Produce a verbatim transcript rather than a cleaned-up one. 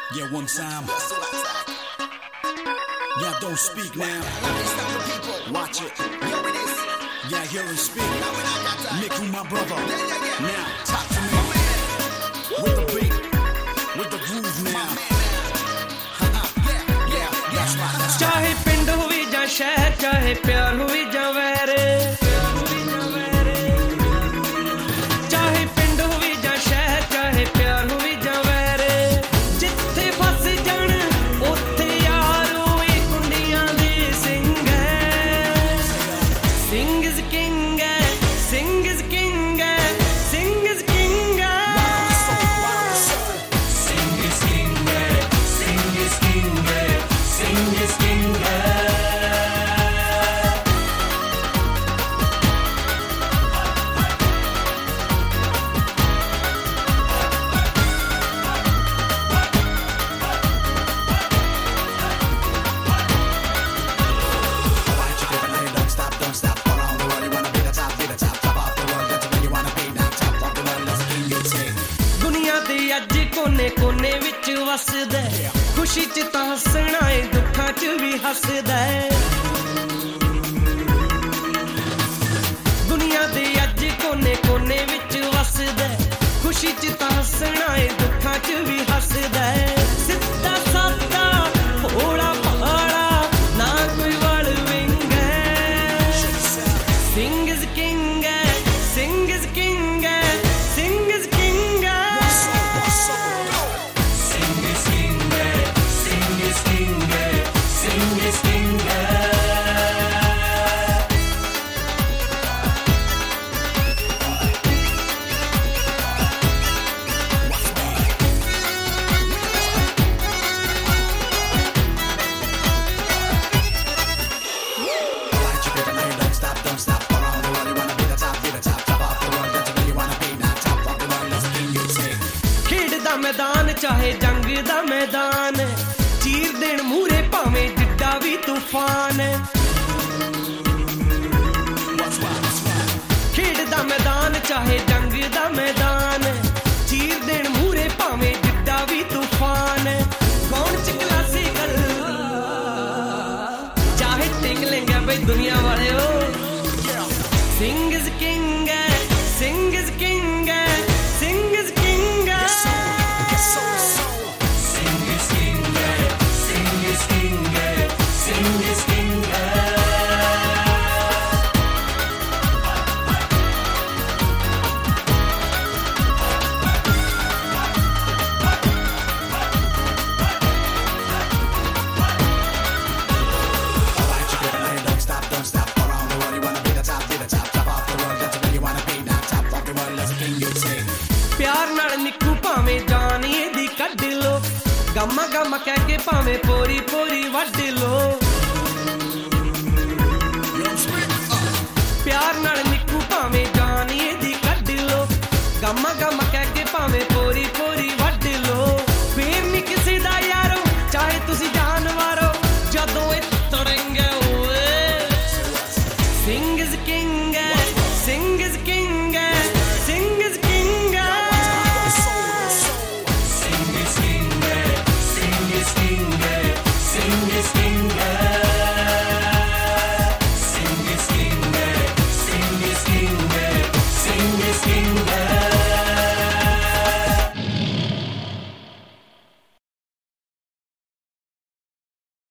Yeah, one time. Yeah, don't speak now. Watch it. Yeah, hear him speak. Nick, who my brother. Now, talk to me. With the beat, with the groove now. चाहे पिंड होवे जां शहर, चाहे प्यार होवे जां वैर, चाहे पिंड होवे जां शहर, चाहे प्यार होवे जां वैर, जिथे फस जाण उत्थे यार होए कुंडियां दे सिंह है। Sing is king है, sing is king है, sing is king है, sing is king है, sing is king है, sing is king है। दुनिया दे अज कोने कोने विच वसदा है, खुशी च तां हसना है, दुखां च भी हसदा है। दुनिया दे अज कोने कोने विच वसदा है, खुशी च तां हसना है, दुखां च भी हसदा है। सिद्धा सादा भोला भाला ना कोई वल विंग है। Sing is king है, sing is king है, sing is king है, sing is king है, sing is king है, sing is king है। खेड दा मैदान चाहे जंग दा मैदान, चीर देण मूरे भावें जिड्डा भी तूफान। खेड दा मैदान चाहे जंग दा मैदान, चीर देण मूरे भावें जिड्डा भी तूफान। कौन च क्लासिकल चाहे टिक लेंगे बई दुनिया वाले हो। Sing is king है, sing is king है, sing is king है, sing is king है, sing is king है, sing is king है। प्यार नाल निक्कू भावें जान एदी कढ लो, गम गम कह के भावें पोरी पोरी वढ लो। प्यार नाल निक्कू भावें जान एदी कढ लो, गम गम कह के भावें